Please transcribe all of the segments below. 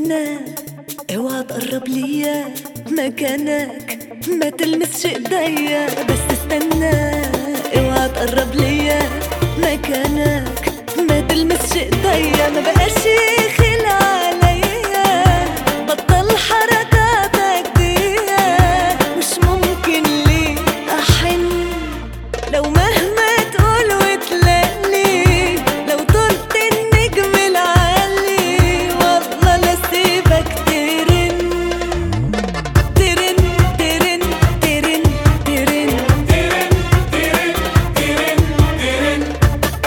استنى، اوعى تقرب ليا مكانك، ما تلمسش ايديا. بس استنى، اوعى تقرب ليا مكانك، ما تلمسش ايديا. ما بقاش يخيل عليا، بطل حركاتك دي، مش ممكن ليه احن لو مهما تقول وتلاقي. لو طلت النجم العالي والله لا سيبك ترن ترن ترن ترن ترن ترن ترن ترن ترن.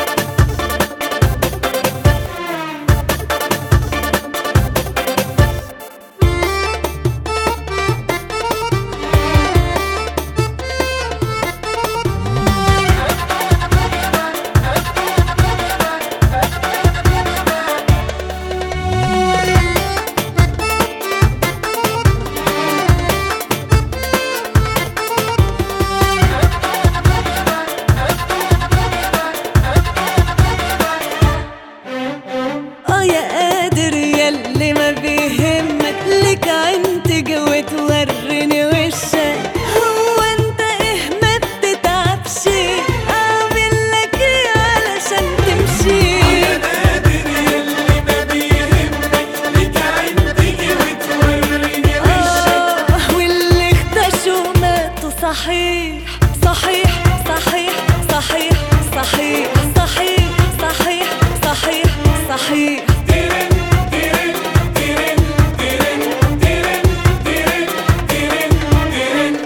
يا قادر ياللي ما بيهمك، ليك عين تجي وتوريني وشك. هو انت ايه ما بتتعبش؟ اعمل لك ايه علشان تمشي؟ يا قادر ياللي ما بيهمك، ليك عين تجي وتوريني وشك. واللي اختشوا ماتوا صحيح صحيح صحيح صحيح صحيح صحيح صحيح صحيح صحيح. ترن ترن ترن ترن ترن ترن ترن ترن.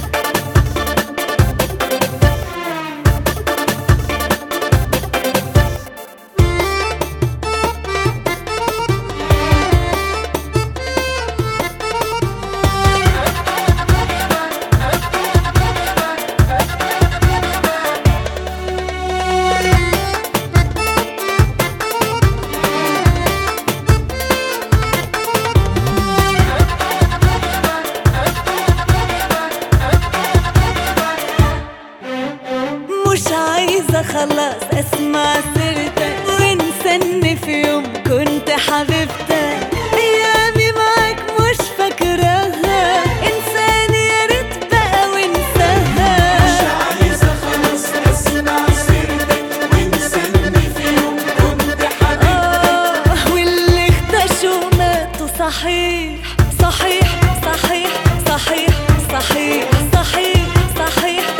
مش عايزة خلاص اسمع سيرتك، وانسى ان في يوم كنت حبيبتك. ايامي معاك مش فاكراها، انساني يا ريت بقى وانساها. مش عايزة خلاص اسمع سيرتك، وانسى ان في يوم كنت حبيبتك. واللي اختشوا ماتوا صحيح صحيح صحيح صحيح صحيح صحيح صحيح